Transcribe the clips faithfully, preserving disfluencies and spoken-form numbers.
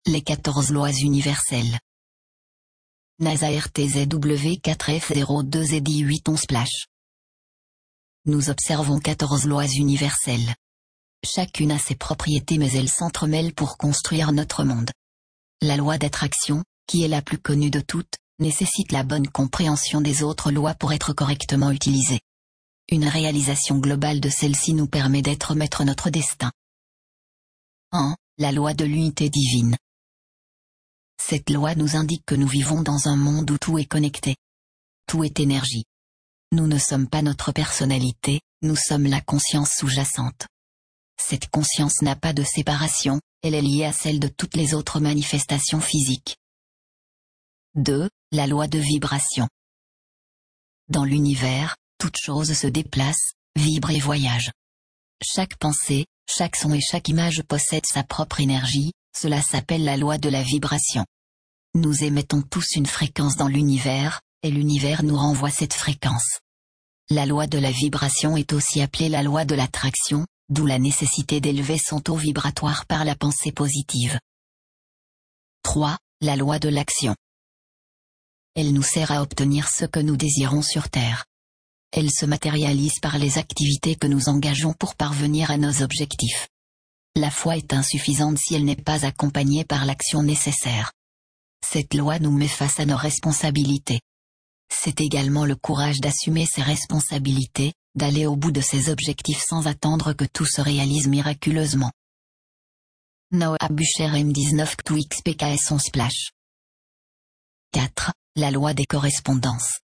Les quatorze lois universelles. NASA R T Z W quatre F zéro deux Z I huit onze Splash. Nous observons quatorze lois universelles. Chacune a ses propriétés mais elles s'entremêlent pour construire notre monde. La loi d'attraction, qui est la plus connue de toutes, nécessite la bonne compréhension des autres lois pour être correctement utilisée. Une réalisation globale de celle-ci nous permet d'être maître notre destin. un. La loi de l'unité divine. Cette loi nous indique que nous vivons dans un monde où tout est connecté. Tout est énergie. Nous ne sommes pas notre personnalité, nous sommes la conscience sous-jacente. Cette conscience n'a pas de séparation, elle est liée à celle de toutes les autres manifestations physiques. deux. La loi de vibration. Dans l'univers, toute chose se déplace, vibre et voyage. Chaque pensée, chaque son et chaque image possède sa propre énergie, cela s'appelle la loi de la vibration. Nous émettons tous une fréquence dans l'univers, et l'univers nous renvoie cette fréquence. La loi de la vibration est aussi appelée la loi de l'attraction, d'où la nécessité d'élever son taux vibratoire par la pensée positive. trois. La loi de l'action. Elle nous sert à obtenir ce que nous désirons sur Terre. Elle se matérialise par les activités que nous engageons pour parvenir à nos objectifs. La foi est insuffisante si elle n'est pas accompagnée par l'action nécessaire. Cette loi nous met face à nos responsabilités. C'est également le courage d'assumer ses responsabilités, d'aller au bout de ses objectifs sans attendre que tout se réalise miraculeusement. Noah Bucher M dix-neuf K deux X P K S onze Splash. quatre. La loi des correspondances.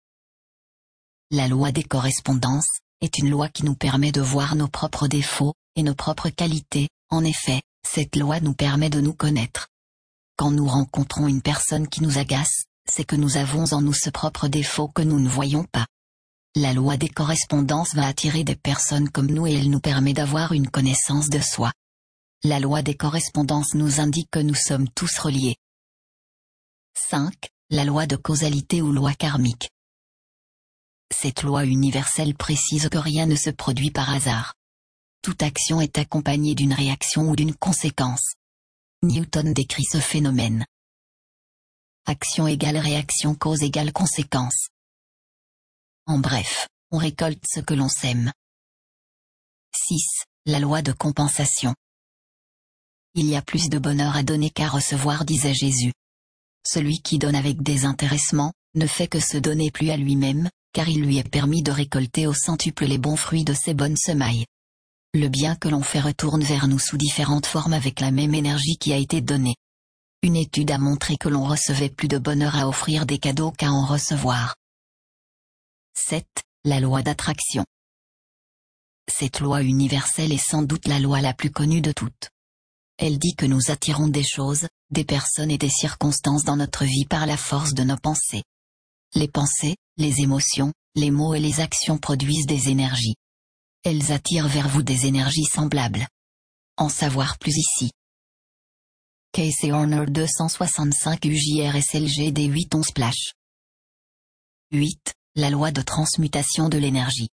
La loi des correspondances est une loi qui nous permet de voir nos propres défauts et nos propres qualités. En effet, cette loi nous permet de nous connaître. Quand nous rencontrons une personne qui nous agace, c'est que nous avons en nous ce propre défaut que nous ne voyons pas. La loi des correspondances va attirer des personnes comme nous et elle nous permet d'avoir une connaissance de soi. La loi des correspondances nous indique que nous sommes tous reliés. cinq. La loi de causalité ou loi karmique. Cette loi universelle précise que rien ne se produit par hasard. Toute action est accompagnée d'une réaction ou d'une conséquence. Newton décrit ce phénomène. Action égale réaction, cause égale conséquence. En bref, on récolte ce que l'on sème. six. La loi de compensation. Il y a plus de bonheur à donner qu'à recevoir, disait Jésus. Celui qui donne avec désintéressement, ne fait que se donner plus à lui-même, car il lui est permis de récolter au centuple les bons fruits de ses bonnes semailles. Le bien que l'on fait retourne vers nous sous différentes formes avec la même énergie qui a été donnée. Une étude a montré que l'on recevait plus de bonheur à offrir des cadeaux qu'à en recevoir. sept. La loi d'attraction. Cette loi universelle est sans doute la loi la plus connue de toutes. Elle dit que nous attirons des choses, des personnes et des circonstances dans notre vie par la force de nos pensées. Les pensées, les émotions, les mots et les actions produisent des énergies. Elles attirent vers vous des énergies semblables. En savoir plus ici. Casey Horner deux cent soixante-cinq U J R S L G D huit onze Splash. huit. La loi de transmutation de l'énergie.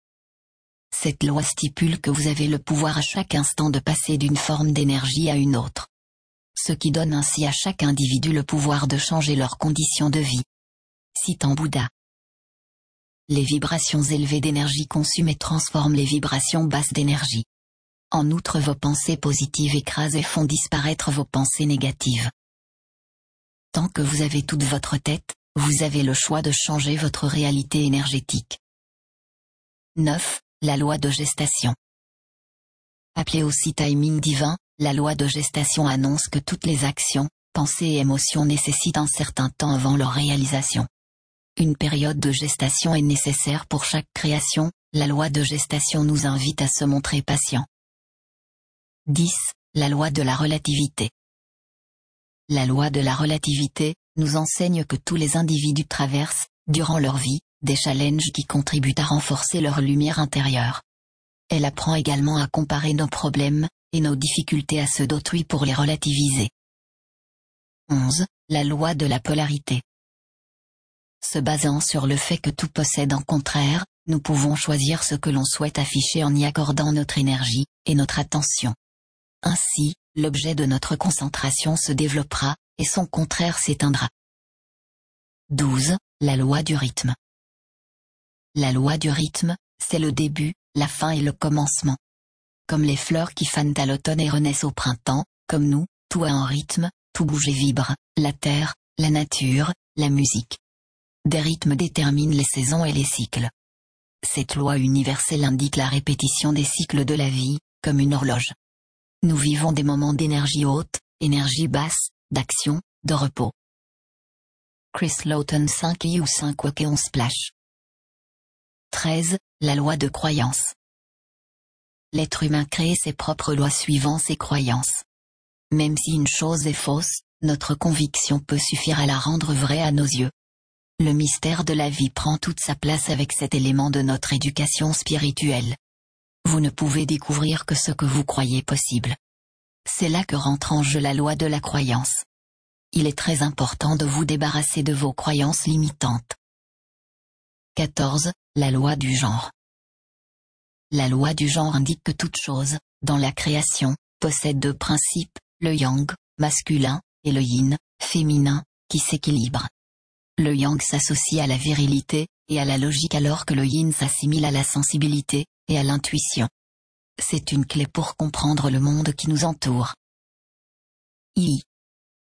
Cette loi stipule que vous avez le pouvoir à chaque instant de passer d'une forme d'énergie à une autre. Ce qui donne ainsi à chaque individu le pouvoir de changer leurs conditions de vie. Citant Bouddha. Les vibrations élevées d'énergie consument et transforment les vibrations basses d'énergie. En outre, vos pensées positives écrasent et font disparaître vos pensées négatives. Tant que vous avez toute votre tête, vous avez le choix de changer votre réalité énergétique. neuf. La loi de gestation. Appelée aussi timing divin, la loi de gestation annonce que toutes les actions, pensées et émotions nécessitent un certain temps avant leur réalisation. Une période de gestation est nécessaire pour chaque création, la loi de gestation nous invite à se montrer patient. dix. La loi de la relativité. La loi de la relativité nous enseigne que tous les individus traversent, durant leur vie, des challenges qui contribuent à renforcer leur lumière intérieure. Elle apprend également à comparer nos problèmes et nos difficultés à ceux d'autrui pour les relativiser. onze. La loi de la polarité. Se basant sur le fait que tout possède un contraire, nous pouvons choisir ce que l'on souhaite afficher en y accordant notre énergie et notre attention. Ainsi, l'objet de notre concentration se développera, et son contraire s'éteindra. douze. La loi du rythme. La loi du rythme, c'est le début, la fin et le commencement. Comme les fleurs qui fanent à l'automne et renaissent au printemps, comme nous, tout a un rythme, tout bouge et vibre, la terre, la nature, la musique. Des rythmes déterminent les saisons et les cycles. Cette loi universelle indique la répétition des cycles de la vie, comme une horloge. Nous vivons des moments d'énergie haute, énergie basse, d'action, de repos. Chris Lawton cinq i ou cinq wok et onze splash. treize. La loi de croyance. L'être humain crée ses propres lois suivant ses croyances. Même si une chose est fausse, notre conviction peut suffire à la rendre vraie à nos yeux. Le mystère de la vie prend toute sa place avec cet élément de notre éducation spirituelle. Vous ne pouvez découvrir que ce que vous croyez possible. C'est là que rentre en jeu la loi de la croyance. Il est très important de vous débarrasser de vos croyances limitantes. quatorze. La loi du genre. La loi du genre indique que toute chose, dans la création, possède deux principes, le yang, masculin, et le yin, féminin, qui s'équilibrent. Le yang s'associe à la virilité, et à la logique alors que le yin s'assimile à la sensibilité, et à l'intuition. C'est une clé pour comprendre le monde qui nous entoure. I.